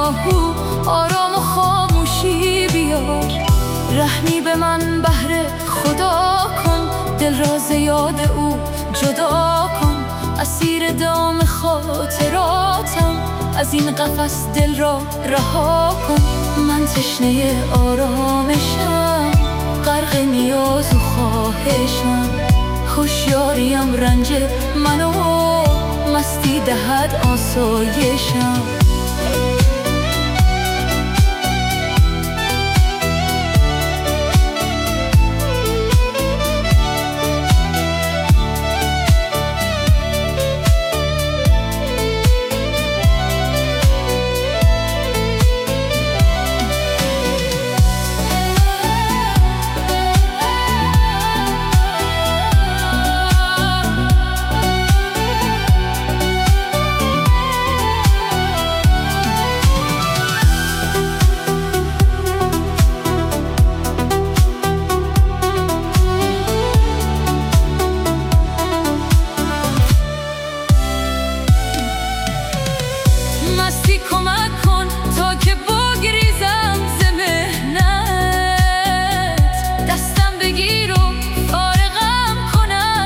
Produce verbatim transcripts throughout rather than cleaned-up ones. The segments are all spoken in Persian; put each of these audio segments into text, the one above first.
آهو آرام و خاموشی بیار. رحمی به من بهر خدا کن، دل را ز یاد او جدا کن. اسیر دام خاطراتم، از این قفس دل را رها کن. من تشنه آرامشم، غرق نیاز و خواهشم. هوشیاریم رنج منو، مستی دهد آسایشم. مستی کمک کن تا که بگریزم ز محنت. دستم بگیر و فارغم کن از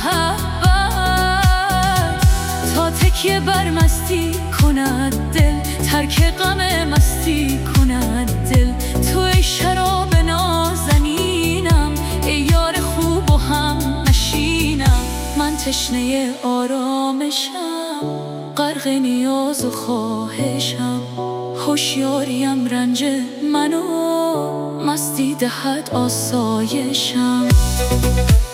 محبت. تا تکیه بر مستی کند دل، ترک غم مستی کند دل. تو ای شراب نازنینم، ای یار خوب و هم نشینم. من تشنه آرامشم، غرق نیاز و خواهشم. هوشیاریم رنج منو، مستی دهد آسایشم.